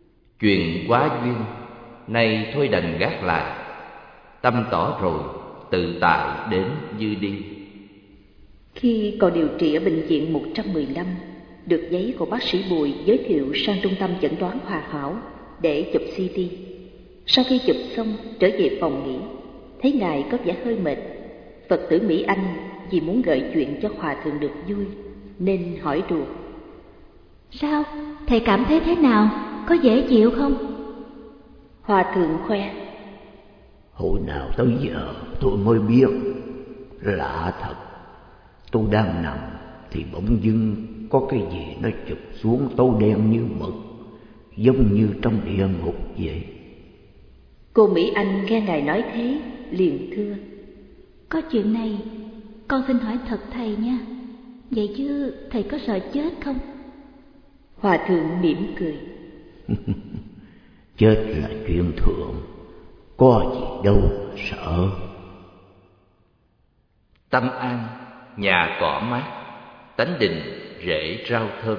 Chuyện quá duyên, nay thôi đành gác lại. Tâm tỏ rồi, tự tại đến như đi. Khi còn điều trị ở bệnh viện một trăm mười lăm, được giấy của bác sĩ Bùi giới thiệu sang trung tâm chẩn đoán Hòa Hảo để chụp xê tê. Sau khi chụp xong, trở về phòng nghỉ, thấy ngài có vẻ hơi mệt. Phật tử Mỹ Anh vì muốn gợi chuyện cho hòa thượng được vui nên hỏi đùa: Sao? Thầy cảm thấy thế nào? Có dễ chịu không? Hòa thượng khoe: Hồi nào tới giờ tôi mới biết, lạ thật. Tôi đang nằm thì bỗng dưng có cái gì nó chụp xuống tối đen như mực, giống như trong địa ngục vậy. Cô Mỹ Anh nghe ngài nói thế liền thưa: Có chuyện này, con xin hỏi thật thầy nha. Vậy chứ thầy có sợ chết không? Hòa thượng mỉm cười: Chết là chuyện thường, có gì đâu sợ. Tâm an, nhà cỏ mát, tánh định rễ rau thơm.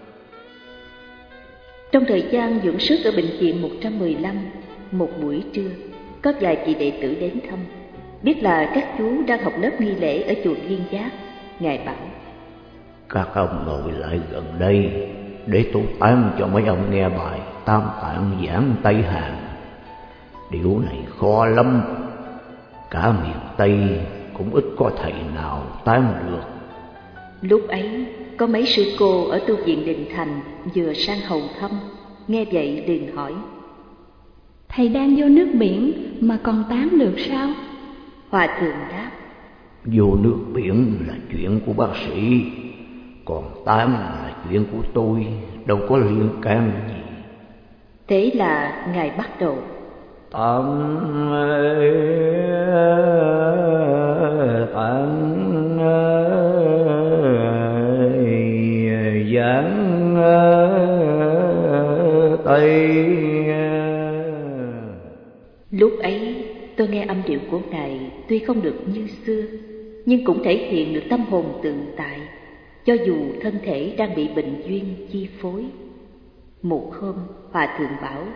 Trong thời gian dưỡng sức ở bệnh viện một trăm mười lăm, một buổi trưa, có vài vị đệ tử đến thăm. Biết là các chú đang học lớp nghi lễ ở chùa Viên Giác, ngài bảo: Các ông ngồi lại gần đây để tôi tán cho mấy ông nghe bài Tam Tạng giảng Tây Hàn. Điều này khó lắm, cả miền Tây cũng ít có thầy nào tán được. Lúc ấy có mấy sư cô ở tu viện Định Thành vừa sang hầu thăm, nghe vậy liền hỏi: Thầy đang vô nước biển mà còn tán được sao? Hòa thượng đáp: Vô nước biển là chuyện của bác sĩ, còn tán là chuyện của tôi, đâu có liên can gì. Thế là ngài bắt đầu: Tán tán giảng Tây. Lúc ấy tôi nghe âm điệu của ngài tuy không được như xưa, nhưng cũng thể hiện được tâm hồn tự tại, cho dù thân thể đang bị bệnh duyên chi phối. Một hôm, Hòa thượng bảo: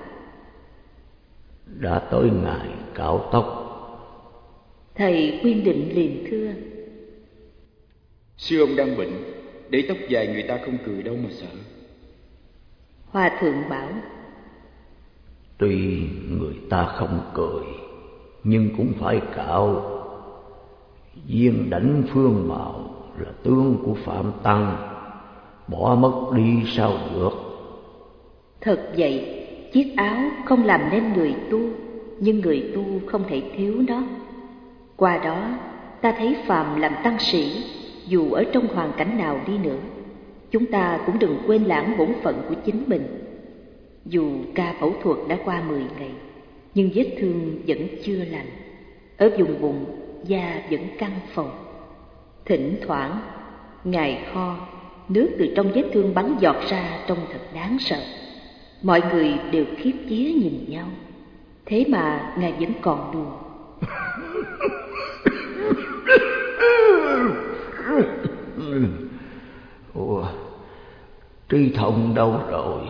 Đã tới ngày cạo tóc. Thầy Quyên Định liền thưa: Sư ông đang bệnh, để tóc dài người ta không cười đâu mà sợ. Hòa thượng bảo: Tuy người ta không cười, nhưng cũng phải cạo. Viên đảnh phương mạo là tướng của Phạm Tăng, bỏ mất đi sao được. Thật vậy, chiếc áo không làm nên người tu, nhưng người tu không thể thiếu nó. Qua đó, ta thấy phàm làm tăng sĩ, dù ở trong hoàn cảnh nào đi nữa, chúng ta cũng đừng quên lãng bổn phận của chính mình. Dù ca phẫu thuật đã qua mười ngày, nhưng vết thương vẫn chưa lành. Ở vùng bụng, da vẫn căng phồng. Thỉnh thoảng, ngài kho, nước từ trong vết thương bắn giọt ra trông thật đáng sợ. Mọi người đều khiếp vía nhìn nhau. Thế mà ngài vẫn còn đùa: Ủa, Trí Thông đâu rồi?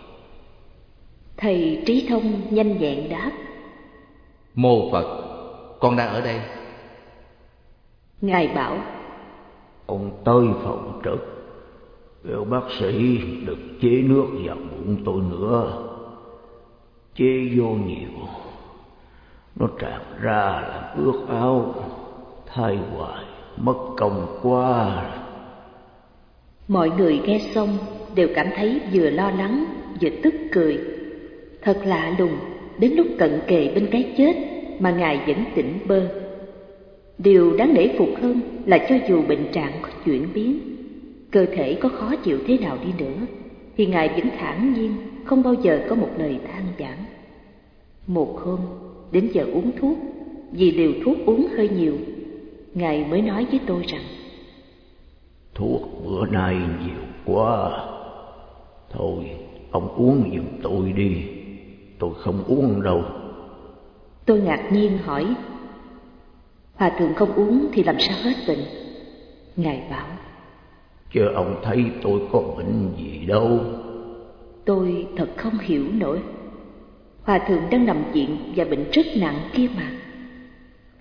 Thầy Trí Thông nhanh nhẹn đáp: Mô Phật, con đang ở đây. Ngài bảo: Ông tới phòng trực, kêu bác sĩ đừng chế nước vào bụng tôi nữa. Chế vô nhiều, nó tràn ra làm ướt áo, thay hoài mất công quá. Mọi người nghe xong đều cảm thấy vừa lo lắng vừa tức cười. Thật lạ lùng, đến lúc cận kề bên cái chết mà ngài vẫn tỉnh bơ. Điều đáng nể phục hơn là cho dù bệnh trạng có chuyển biến, cơ thể có khó chịu thế nào đi nữa, thì ngài vẫn thản nhiên, không bao giờ có một lời than vãn. Một hôm, đến giờ uống thuốc, vì liều thuốc uống hơi nhiều, ngài mới nói với tôi rằng: Thuốc bữa nay nhiều quá, thôi ông uống giùm tôi đi, tôi không uống đâu. Tôi ngạc nhiên hỏi: Hòa thượng không uống thì làm sao hết bệnh? Ngài bảo: Chứ ông thấy tôi có bệnh gì đâu. Tôi thật không hiểu nổi. Hòa thượng đang nằm viện và bệnh rất nặng kia mà.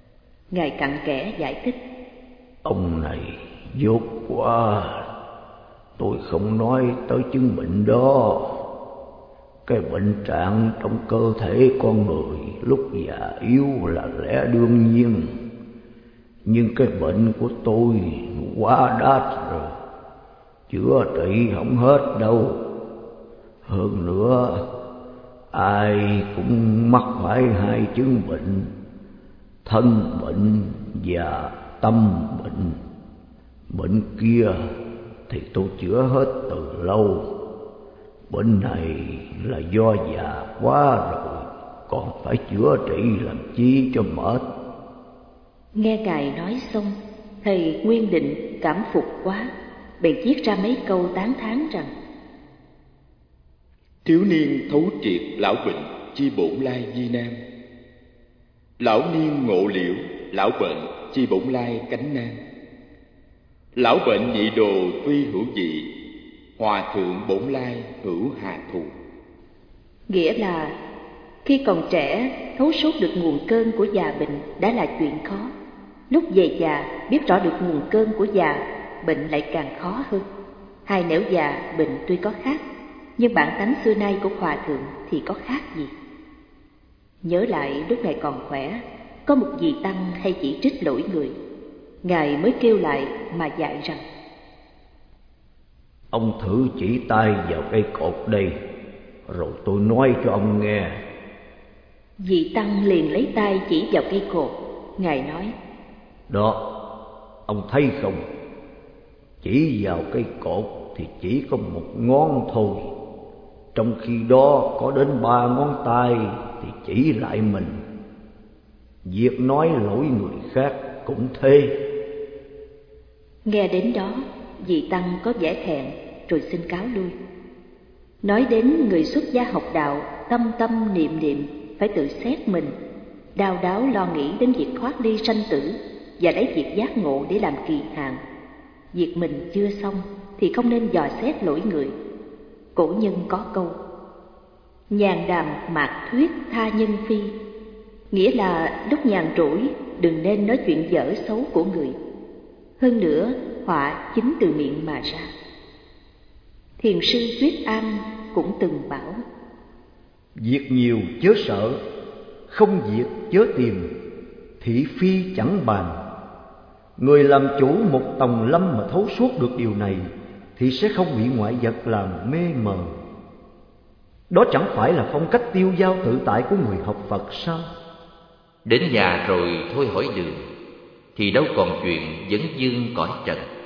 Ngài cặn kẽ giải thích. Ông này dốt quá, tôi không nói tới chứng bệnh đó. Cái bệnh trạng trong cơ thể con người lúc già yếu là lẽ đương nhiên. Nhưng cái bệnh của tôi quá đắt rồi, chữa trị không hết đâu. Hơn nữa, ai cũng mắc phải hai chứng bệnh, thân bệnh và tâm bệnh. Bệnh kia thì tôi chữa hết từ lâu. Bệnh này là do già quá rồi, còn phải chữa trị làm chi cho mệt. Nghe Ngài nói xong, thầy Nguyên Định cảm phục quá, bèn viết ra mấy câu tán thán rằng: Thiếu niên thấu triệt lão bệnh, chi bổn lai di nam. Lão niên ngộ liễu, lão bệnh, chi bổn lai cánh nam. Lão bệnh nhị đồ tuy hữu dị, hòa thượng bổn lai hữu hà thù. Nghĩa là khi còn trẻ, thấu suốt được nguồn cơn của già bệnh đã là chuyện khó. Lúc về già, biết rõ được nguồn cơn của già, bệnh lại càng khó hơn. Hai nẻo già, bệnh tuy có khác, nhưng bản tánh xưa nay của hòa thượng thì có khác gì? Nhớ lại lúc Ngài còn khỏe, có một vị tăng hay chỉ trích lỗi người. Ngài mới kêu lại mà dạy rằng: Ông thử chỉ tay vào cây cột đây, rồi tôi nói cho ông nghe. Vị tăng liền lấy tay chỉ vào cây cột. Ngài nói: Đó, ông thấy không? Chỉ vào cây cột thì chỉ có một ngón thôi, trong khi đó có đến ba ngón tay thì chỉ lại mình. Việc nói lỗi người khác cũng thế. Nghe đến đó, vị tăng có vẻ thẹn rồi xin cáo lui. Nói đến người xuất gia học đạo, tâm tâm niệm niệm phải tự xét mình, đau đáu lo nghĩ đến việc thoát ly sanh tử và lấy việc giác ngộ để làm kỳ hạn. Việc mình chưa xong thì không nên dò xét lỗi người. Cổ nhân có câu: nhàn đàm mạt thuyết tha nhân phi, nghĩa là lúc nhàn rỗi đừng nên nói chuyện dở xấu của người. Hơn nữa, họa chính từ miệng mà ra. Thiền sư Tuyết Am cũng từng bảo: việc nhiều chớ sợ, không việc chớ tìm, thị phi chẳng bàn. Người làm chủ một tòng lâm mà thấu suốt được điều này thì sẽ không bị ngoại vật làm mê mờ. Đó chẳng phải là phong cách tiêu dao tự tại của người học Phật sao? Đến nhà rồi thôi hỏi đường, thì đâu còn chuyện vấn vương cõi trần.